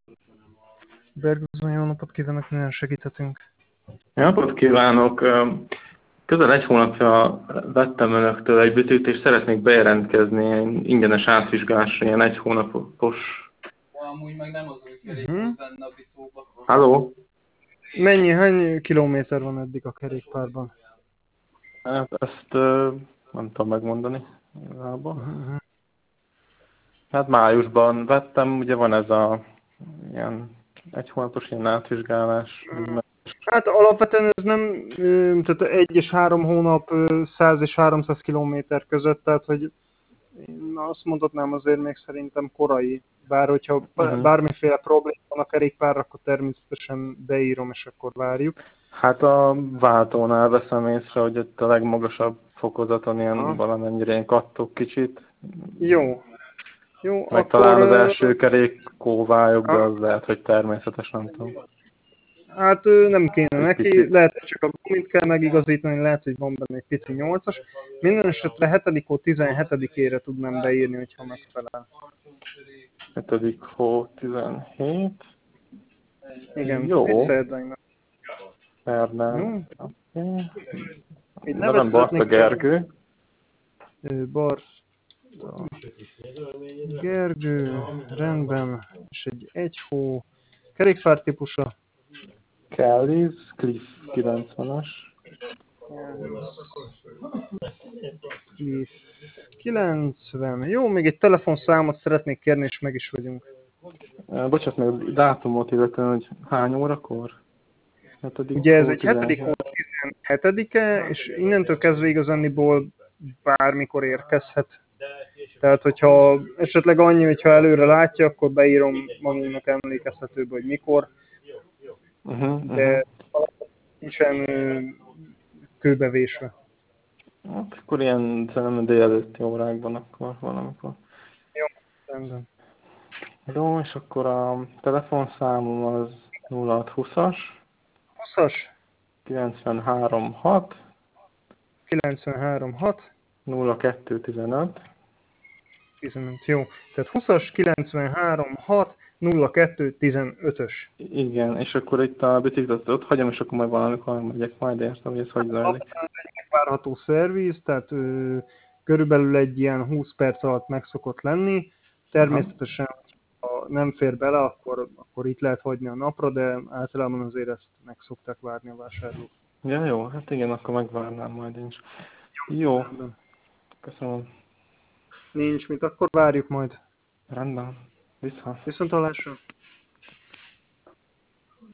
Berguzon, jó napot kívánok, minden segíthetünk. Jó napot kívánok! Közel egy hónapja vettem önöktől egy bütűt, és szeretnék bejelentkezni ingyenes átvizsgálásra, ilyen egy hónapos... Halló? Hány kilométer van eddig a kerékpárban? Hát ezt nem tudom megmondani igazából. Hát májusban vettem, ugye van ez a ilyen egy hónapos ilyen átvizsgálás. Hát alapvetően ez nem, tehát 1 és 3 hónap 100 és 300 kilométer között, tehát hogy én azt mondhatnám azért még szerintem korai. Bár hogyha bármiféle probléma van a kerékpárra, akkor természetesen beírom és akkor várjuk. Hát a váltónál veszem észre, hogy ott a legmagasabb fokozaton ilyen valamennyire ilyen kattog kicsit. Jó, meg akkor... talán az első kerék kóvályok, de az lehet, hogy természetes, nem tudom. Hát nem kéne neki, lehet, hogy csak a gumit kell megigazítani, lehet, hogy van benne egy pici 8-as. Minden esetre 7. hó 17-ére tudnám beírni, hogyha megfelel. 7. hó 17. Igen, jó. szerdán. Szerdán. Egy nevem Barta Gergő. Barta Gergő, rendben, és egy 1 hó. Kerékpár típusa? Kelly's Cliff 90-as. Cliff 90. Jó, még egy telefonszámot szeretnék kérni, és meg is vagyunk. Bocsánat, meg a dátumot illetően, hogy hány órakor? Ugye ez egy 7. hó 17-e, és innentől kezdve igazániból bármikor érkezhet. Tehát, hogyha esetleg annyi, hogyha előre látja, akkor beírom magunknak emlékeztetőbe, hogy mikor. De nincsen kőbevésve. Hát akkor ilyen szerintem délelőtti órákban akkor valamikor. Jó, rendben. Jó, és akkor a telefonszámom az 0620-as. 20-as? 936. 936. 0215. 15, jó. Tehát 20-as, 936, 02, 15-ös. Igen, és akkor itt a biciklet ott hagyom, és akkor majd valamikor megyek majd értem, hogy ez hogy zajlik. Megvárható szerviz, tehát körülbelül egy ilyen 20 perc alatt meg szokott lenni. Természetesen, ha nem fér bele, akkor itt lehet hagyni a napra, de általában azért ezt meg szokták várni a vásárlók. Ja, jó, hát igen, akkor megvárnám majd én is. Jó, köszönöm. Nincs mit, akkor várjuk majd. Rendben, Viszonthallásra.